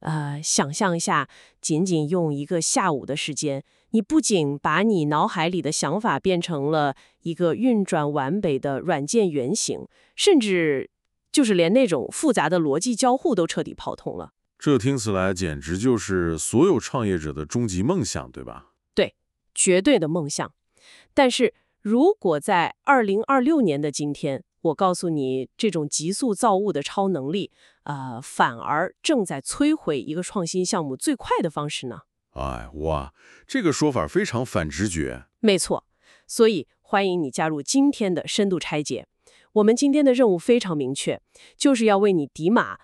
想象一下，仅仅用一个下午的时间，你不仅把你脑海里的想法变成了一个运转完备的软件原型，甚至就是连那种复杂的逻辑交互都彻底跑通了。 这听起来简直就是所有创业者的终极梦想，对吧？ 对，绝对的梦想。但是如果在2026年的今天，我告诉你，这种急速造物的超能力，反而正在摧毁一个创新项目最快的方式呢？ 哎，哇，这个说法非常反直觉。 没错，所以欢迎你加入今天的深度拆解。我们今天的任务非常明确，就是要为你抵码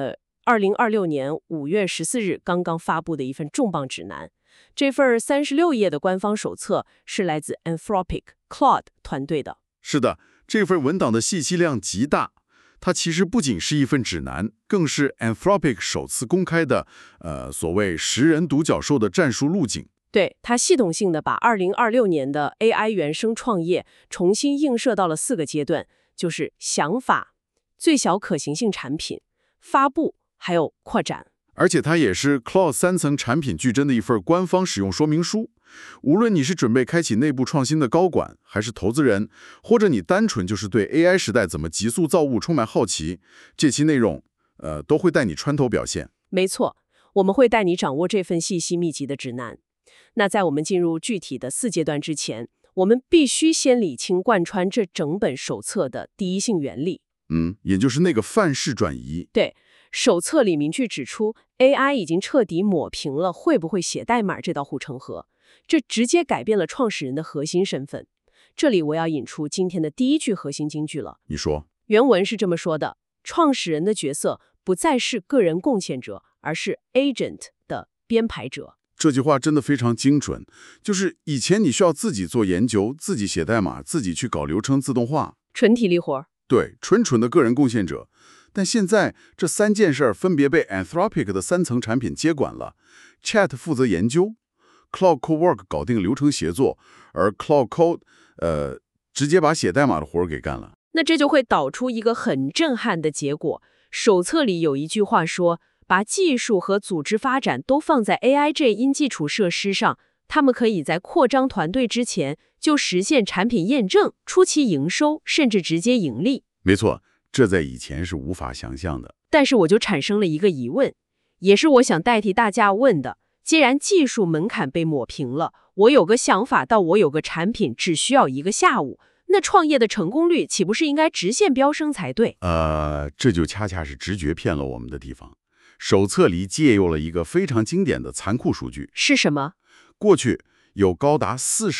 2026年5月14日刚刚发布的一份重磅指南。这份36页的官方手册是来自 Anthropic Claude 团队的。 是的，这份文档的信息量极大，它其实不仅是一份指南，更是 Anthropic 首次公开的所谓10人独角兽的战术路径。 对，它系统性的把2026年的 AI 原生创业重新映射到了4个阶段，就是想法、最小可行性产品、发布，还有扩展。 而且它也是 Claude 3层产品矩阵的一份官方使用说明书。无论你是准备开启内部创新的高管，还是投资人，或者你单纯就是对 AI 时代怎么急速造物充满好奇，这期内容都会带你穿透表现。 没错，我们会带你掌握这份细细密集的指南。那在我们进入具体的4阶段之前，我们必须先理清贯穿这整本手册的第一性原理。 也就是那个范式转移。 对，手册里明确指出 AI 已经彻底抹平了会不会写代码这道护城河，这直接改变了创始人的核心身份。这里我要引出今天的第一句核心金句了。 你说。 原文是这么说的：创始人的角色不再是个人贡献者，而是 agent 的编排者。 这句话真的非常精准，就是以前你需要自己做研究，自己写代码，自己去搞流程自动化， 纯体力活。 对，纯的个人贡献者。但现在这3件事儿分别被 Anthropic 的3层产品接管了。Chat 负责研究， Claude Cowork 搞定流程协作，而 Claude Code 直接把写代码的活儿给干了。 那这就会导出一个很震撼的结果。手册里有一句话说，把技术和组织发展都放在 AI 这一基础设施上，他们可以在扩张团队之前就实现产品验证、初期营收，甚至直接盈利。 没错，这在以前是无法想象的。 但是我就产生了一个疑问，也是我想代替大家问的。既然技术门槛被抹平了，我有个想法到我有个产品只需要1个下午，那创业的成功率岂不是应该直线飙升才对？ 这就恰恰是直觉骗了我们的地方。手册里借用了一个非常经典的残酷数据。 是什么？ 过去有高达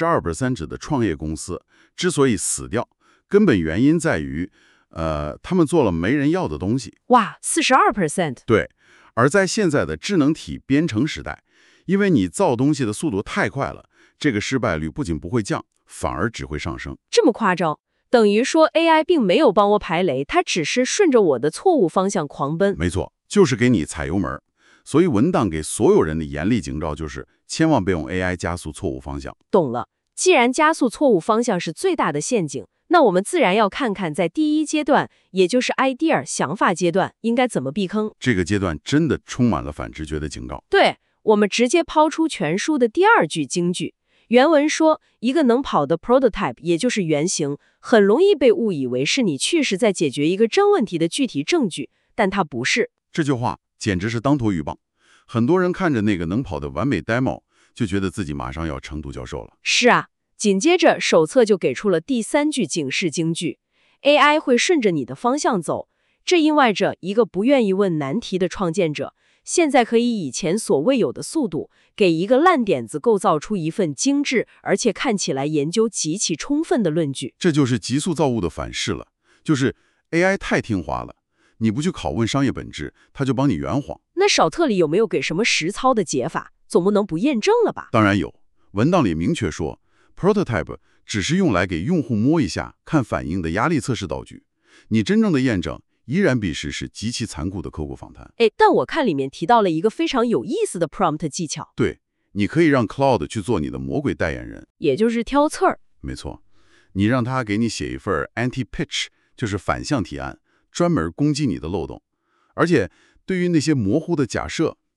42% 的创业公司之所以死掉，根本原因在于他们做了没人要的东西。 哇，42%！ 对，而在现在的智能体编程时代，因为你造东西的速度太快了，这个失败率不仅不会降，反而只会上升。 这么夸张？等于说 AI 并没有帮我排雷，它只是顺着我的错误方向狂奔。 没错，就是给你踩油门。所以文档给所有人的严厉警告就是，千万别用 AI 加速错误方向。 懂了，既然加速错误方向是最大的陷阱，那我们自然要看看在第一阶段，也就是 idea 想法阶段，应该怎么避坑。 这个阶段真的充满了反直觉的警告。 对，我们直接抛出全书的第2句金句。原文说，一个能跑的 prototype， 也就是原型，很容易被误以为是你确实在解决一个真问题的具体证据，但它不是。 这句话简直是当头一棒。很多人看着那个能跑的完美 demo， 就觉得自己马上要成独角兽了。 是啊，紧接着手册就给出了第3句警示金句 ：AI 会顺着你的方向走。这意味着一个不愿意问难题的创建者，现在可以以前所未有的速度，给一个烂点子构造出一份精致而且看起来研究极其充分的论据。 这就是急速造物的反噬了，就是 AI 太听话了，你不去拷问商业本质，它就帮你圆谎。 那手册里有没有给什么实操的解法？总不能不验证了吧？ 当然有，文档里明确说 ，prototype 只是用来给用户摸一下、看反应的压力测试道具。你真正的验证，依然必须是极其残酷的客户访谈。 但我看里面提到了一个非常有意思的 prompt 技巧。 对，你可以让 Claude 去做你的魔鬼代言人， 也就是挑刺儿。 没错，你让他给你写一份 anti-pitch， 就是反向提案，专门攻击你的漏洞。而且，对于那些模糊的假设，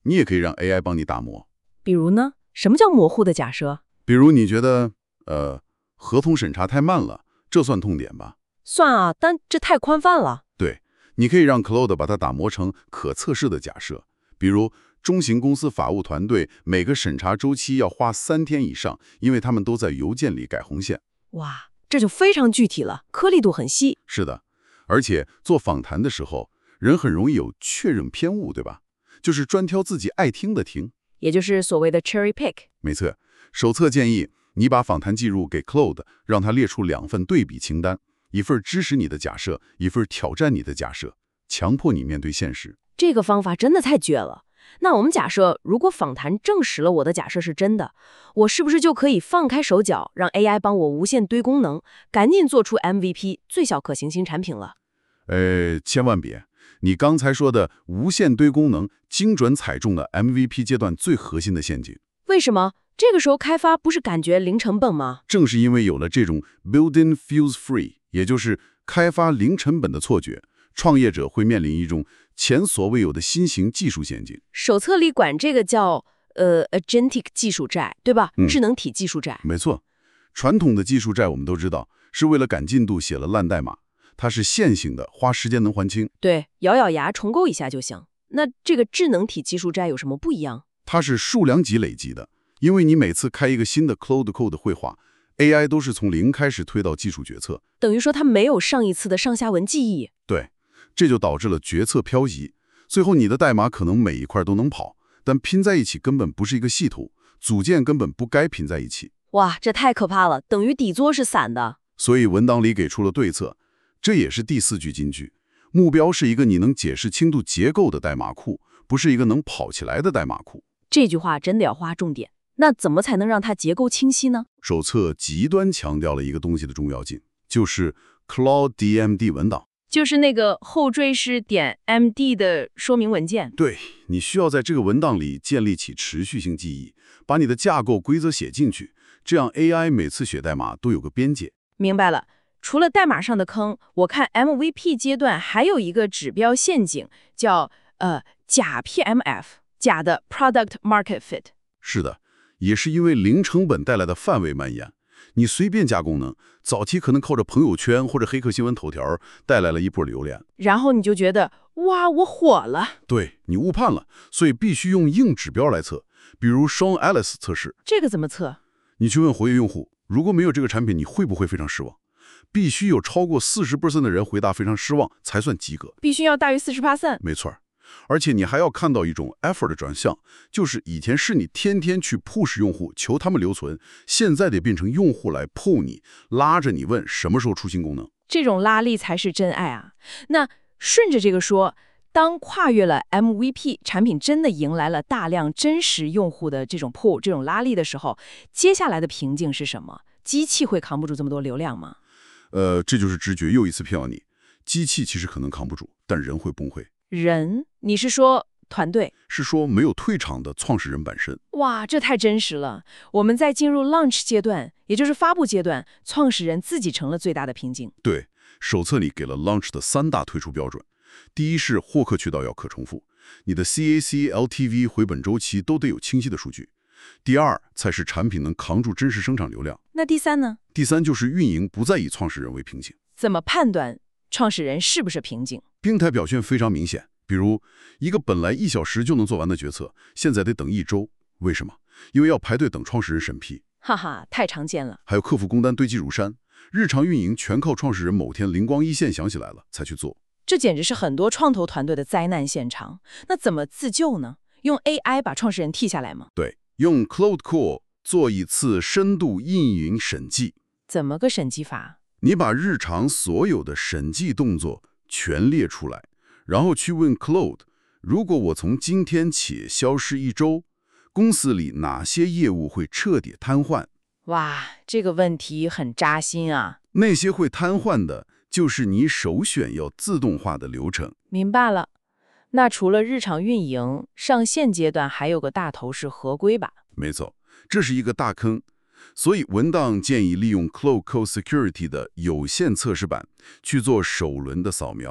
你也可以让 AI 帮你打磨。 比如呢？什么叫模糊的假设？ 比如你觉得，合同审查太慢了，这算痛点吧？ 算啊，但这太宽泛了。 对，你可以让 Claude 把它打磨成可测试的假设，比如中型公司法务团队每个审查周期要花3天以上，因为他们都在邮件里改红线。 哇，这就非常具体了，颗粒度很细。 是的，而且做访谈的时候，人很容易有确认偏误，对吧？就是专挑自己爱听的听。 也就是所谓的 cherry pick。 没错，手册建议你把访谈记录给 Claude， 让他列出2份对比清单，一份支持你的假设，一份挑战你的假设，强迫你面对现实。 这个方法真的太绝了。那我们假设，如果访谈证实了我的假设是真的，我是不是就可以放开手脚，让 AI 帮我无限堆功能，赶紧做出 MVP 最小可行新产品了？ 千万别！你刚才说的无限堆功能，精准踩中了 MVP 阶段最核心的陷阱。 为什么？这个时候开发不是感觉零成本吗？ 正是因为有了这种 built-in feels free， 也就是开发零成本的错觉，创业者会面临一种前所未有的新型技术陷阱。 手册里管这个叫agentic 技术债，对吧？智能体技术债。 没错，传统的技术债我们都知道，是为了赶进度写了烂代码，它是线性的，花时间能还清。 对，咬咬牙重构一下就行。那这个智能体技术债有什么不一样？ 它是数量级累积的，因为你每次开一个新的 Claude Code 绘画 ，AI 都是从0开始推到技术决策， 等于说它没有上一次的上下文记忆。 对，这就导致了决策漂移。最后你的代码可能每一块都能跑，但拼在一起根本不是一个系统，组件根本不该拼在一起。 哇，这太可怕了，等于底座是散的。 所以文档里给出了对策，这也是第4句金句。目标是一个你能解释轻度结构的代码库，不是一个能跑起来的代码库。 这句话真的要划重点。那怎么才能让它结构清晰呢？ 手册极端强调了一个东西的重要性，就是 Claude DMD 文档， 就是那个后缀是.md 的说明文件。 对，你需要在这个文档里建立起持续性记忆，把你的架构规则写进去，这样 AI 每次写代码都有个边界。 明白了。除了代码上的坑，我看 MVP 阶段还有一个指标陷阱，叫假 PMF， 假的 Product Market Fit。 是的，也是因为零成本带来的范围蔓延。你随便加功能，早期可能靠着朋友圈或者黑客新闻头条带来了一波流量， 然后你就觉得哇，我火了。 对，你误判了，所以必须用硬指标来测，比如 Sean Ellis 测试。 这个怎么测？ 你去问活跃用户，如果没有这个产品，你会不会非常失望？必须有超过40% 的人回答非常失望才算及格， 必须要大于40%。 没错，而且你还要看到一种 effort 的转向，就是以前是你天天去 push 用户求他们留存，现在得变成用户来 pull 你，拉着你问什么时候出新功能。 这种拉力才是真爱啊！那顺着这个说，当跨越了 MVP 产品真的迎来了大量真实用户的这种 pull 这种拉力的时候，接下来的瓶颈是什么？机器会扛不住这么多流量吗？ 这就是直觉又一次骗你，机器其实可能扛不住，但人会崩溃。 人？你是说团队？ 是说没有退场的创始人本身。 哇，这太真实了！我们在进入 launch 阶段，也就是发布阶段，创始人自己成了最大的瓶颈。 对，手册里给了 launch 的3大退出标准。第一是获客渠道要可重复，你的 CAC、LTV、回本周期都得有清晰的数据。第二才是产品能扛住真实生产流量。 那第三呢？ 第三就是运营不再以创始人为瓶颈。 怎么判断创始人是不是瓶颈？ 平台表现非常明显，比如一个本来1小时就能做完的决策，现在得等1周。为什么？因为要排队等创始人审批。 哈哈，太常见了。 还有客服工单堆积如山，日常运营全靠创始人某天灵光一现想起来了才去做。 这简直是很多创投团队的灾难现场。那怎么自救呢？用 AI 把创始人替下来吗？ 对，用 Claude Core 做一次深度运营审计。 怎么个审计法？ 你把日常所有的审计动作全列出来，然后去问 Claude， 如果我从今天起消失1周，公司里哪些业务会彻底瘫痪？ 哇，这个问题很扎心啊。 那些会瘫痪的，就是你首选要自动化的流程。 明白了。那除了日常运营，上线阶段还有个大头是合规吧？ 没错，这是一个大坑。所以文档建议利用 Claude Code Security 的有限测试版去做首轮的扫描。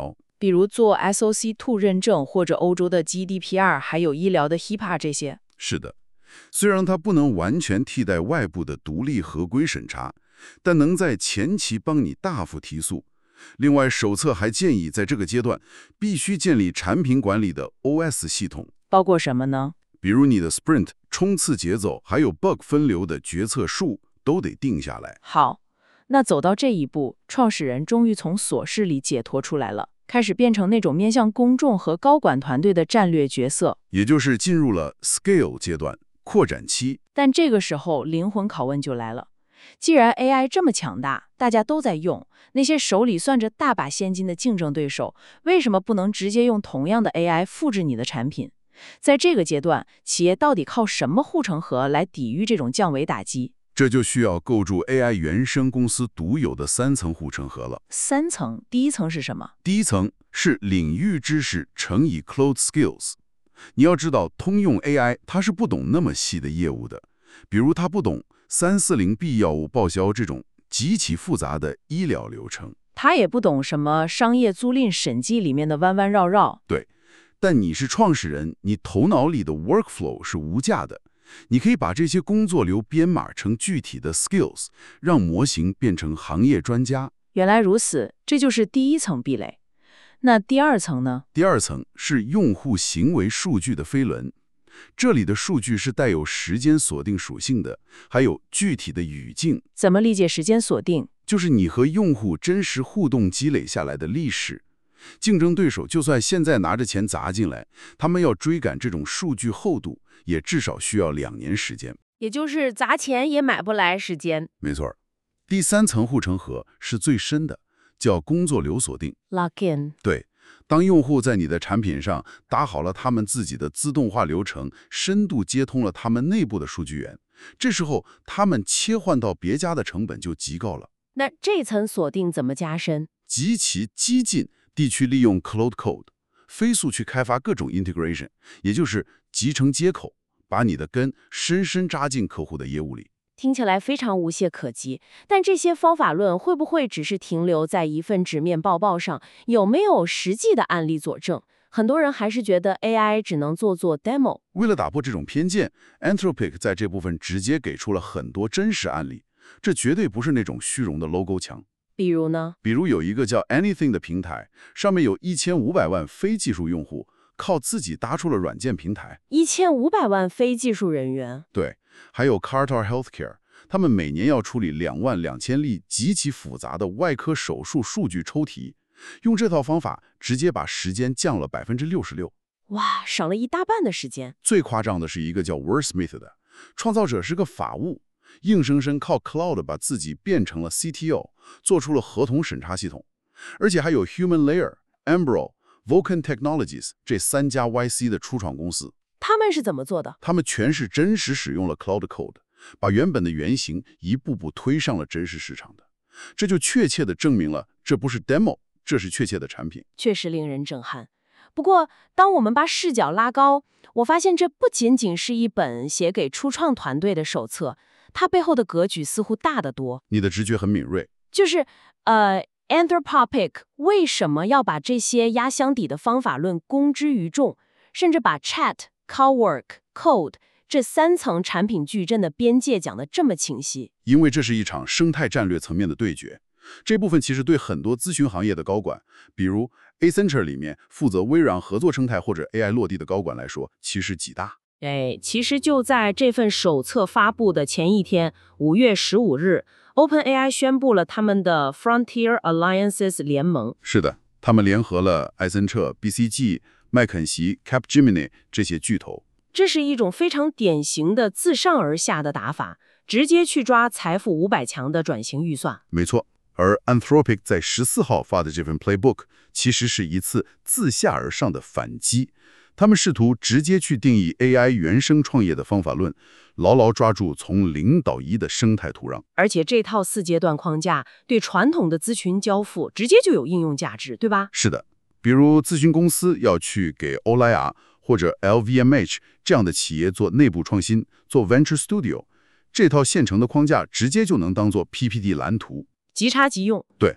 比如做 SOC2 认证，或者欧洲的 GDPR， 还有医疗的 HIPAA 这些。 是的，虽然它不能完全替代外部的独立合规审查，但能在前期帮你大幅提速。另外，手册还建议在这个阶段必须建立产品管理的 OS 系统， 包括什么呢？ 比如你的 Sprint 冲刺节奏，还有 bug 分流的决策树都得定下来。 好，那走到这一步，创始人终于从琐事里解脱出来了，开始变成那种面向公众和高管团队的战略角色， 也就是进入了 scale 阶段，扩展期。 但这个时候灵魂拷问就来了。既然 AI 这么强大，大家都在用，那些手里攥着大把现金的竞争对手，为什么不能直接用同样的 AI 复制你的产品？在这个阶段，企业到底靠什么护城河来抵御这种降维打击？ 这就需要构筑 AI 原生公司独有的3层护城河了。 3层，第一层是什么？ 第一层是领域知识乘以 cloud skills。你要知道，通用 AI 它是不懂那么细的业务的，比如它不懂340B 药物报销这种极其复杂的医疗流程， 他也不懂什么商业租赁审计里面的弯弯绕绕。 对，但你是创始人，你头脑里的 workflow 是无价的，你可以把这些工作流编码成具体的 skills， 让模型变成行业专家。 原来如此，这就是第一层壁垒。那第二层呢？ 第二层是用户行为数据的飞轮，这里的数据是带有时间锁定属性的，还有具体的语境。 怎么理解时间锁定？ 就是你和用户真实互动积累下来的历史。竞争对手就算现在拿着钱砸进来，他们要追赶这种数据厚度，也至少需要2年时间。 也就是砸钱也买不来时间。 没错，第3层护城河是最深的，叫工作流锁定。 Lock in。 对，当用户在你的产品上打好了他们自己的自动化流程，深度接通了他们内部的数据源，这时候他们切换到别家的成本就极高了。 那这层锁定怎么加深？ 极其激进地去利用 Cloud Code， 飞速去开发各种 integration， 也就是集成接口，把你的根深深扎进客户的业务里。 听起来非常无懈可击，但这些方法论会不会只是停留在一份纸面报告上？有没有实际的案例佐证？很多人还是觉得 AI 只能做 demo。 为了打破这种偏见， Anthropic 在这部分直接给出了很多真实案例，这绝对不是那种虚荣的 logo 墙。 比如呢？ 比如有一个叫 Anything 的平台，上面有1500万非技术用户，靠自己搭出了软件平台。 1500万非技术人员。 对，还有 Carter Healthcare， 他们每年要处理22000例极其复杂的外科手术数据抽题，用这套方法直接把时间降了66%。 哇，省了一大半的时间。 最夸张的是一个叫 Wordsmith 的，创造者是个法务，硬生生靠 Cloud 把自己变成了 CTO， 做出了合同审查系统。而且还有 Human Layer、Embro、Vulcan Technologies 这3家 YC 的初创公司。 他们是怎么做的？ 他们全是真实使用了 Cloud Code， 把原本的原型一步步推上了真实市场的。这就确切地证明了这不是 demo， 这是确切的产品。 确实令人震撼。不过，当我们把视角拉高，我发现这不仅仅是一本写给初创团队的手册，它背后的格局似乎大得多。 你的直觉很敏锐。 就是Anthropic 为什么要把这些压箱底的方法论公之于众，甚至把 Chat、Cowork、Code 这3层产品矩阵的边界讲得这么清晰？ 因为这是一场生态战略层面的对决。这部分其实对很多咨询行业的高管，比如 Accenture 里面负责微软合作生态或者 AI 落地的高管来说，其实极大。 其实就在这份手册发布的前一天，5月15日 ，OpenAI 宣布了他们的 Frontier Alliances 联盟。 是的，他们联合了埃森彻、BCG、麦肯锡、Capgemini 这些巨头。 这是一种非常典型的自上而下的打法，直接去抓财富500强的转型预算。 没错。而 Anthropic 在14号发的这份 Playbook 其实是一次自下而上的反击，他们试图直接去定义 AI 原生创业的方法论，牢牢抓住从0到1的生态土壤。 而且这套4阶段框架对传统的咨询交付直接就有应用价值，对吧？ 是的，比如咨询公司要去给欧莱雅或者 LVMH 这样的企业做内部创新，做 Venture Studio， 这套现成的框架直接就能当做 PPT 蓝图。 即插即用。 对，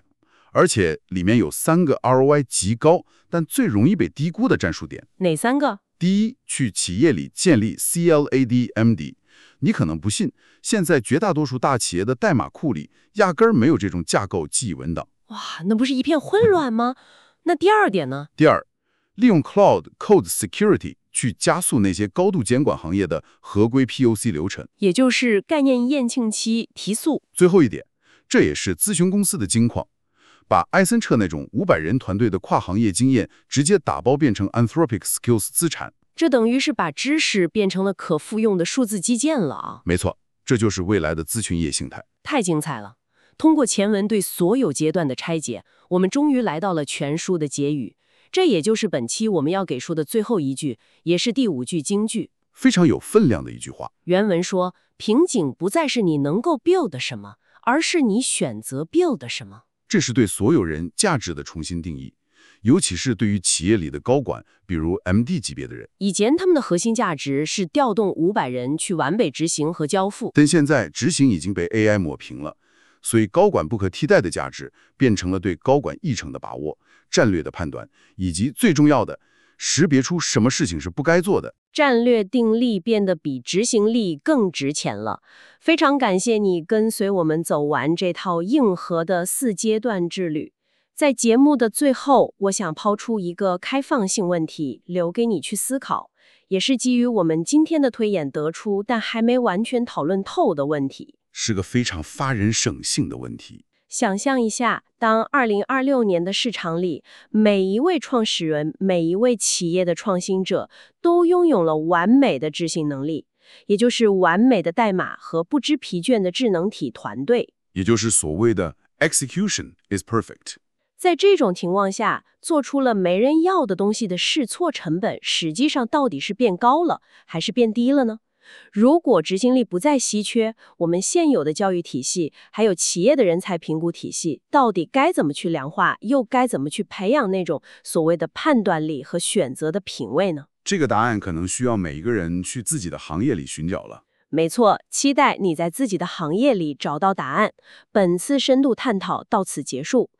而且里面有3个 ROI 极高，但最容易被低估的战术点。 哪3个？ 第一，去企业里建立 CLAD/MD。你可能不信，现在绝大多数大企业的代码库里压根儿没有这种架构记忆文档。 哇，那不是一片混乱吗？那第2点呢？ 第二，利用 Cloud Code Security 去加速那些高度监管行业的合规 POC 流程， 也就是概念验证期提速。 最后一点，这也是咨询公司的金矿，把埃森彻那种500人团队的跨行业经验直接打包变成 Anthropic Skills 资产。 这等于是把知识变成了可复用的数字基建了啊！ 没错，这就是未来的咨询业形态。 太精彩了！通过前文对所有阶段的拆解，我们终于来到了全书的结语。这也就是本期我们要给出的最后一句，也是第5句金句， 非常有分量的一句话。 原文说：瓶颈不再是你能够 build 什么，而是你选择 build 什么。 这是对所有人价值的重新定义，尤其是对于企业里的高管，比如 MD 级别的人。 以前他们的核心价值是调动500人去完美执行和交付， 但现在执行已经被 AI 抹平了，所以高管不可替代的价值变成了对高管议程的把握、战略的判断，以及最重要的，识别出什么事情是不该做的。 战略定力变得比执行力更值钱了。非常感谢你跟随我们走完这套硬核的4阶段之旅。在节目的最后，我想抛出一个开放性问题，留给你去思考，也是基于我们今天的推演得出，但还没完全讨论透的问题。 是个非常发人省性的问题。 想象一下，当2026年的市场里，每一位创始人、每一位企业的创新者都拥有了完美的执行能力，也就是完美的代码和不知疲倦的智能体团队， 也就是所谓的 execution is perfect。 在这种情况下，做出了没人要的东西的试错成本，实际上到底是变高了，还是变低了呢？如果执行力不再稀缺，我们现有的教育体系，还有企业的人才评估体系，到底该怎么去量化，又该怎么去培养那种所谓的判断力和选择的品味呢？ 这个答案可能需要每一个人去自己的行业里寻找了。 没错，期待你在自己的行业里找到答案。本次深度探讨到此结束。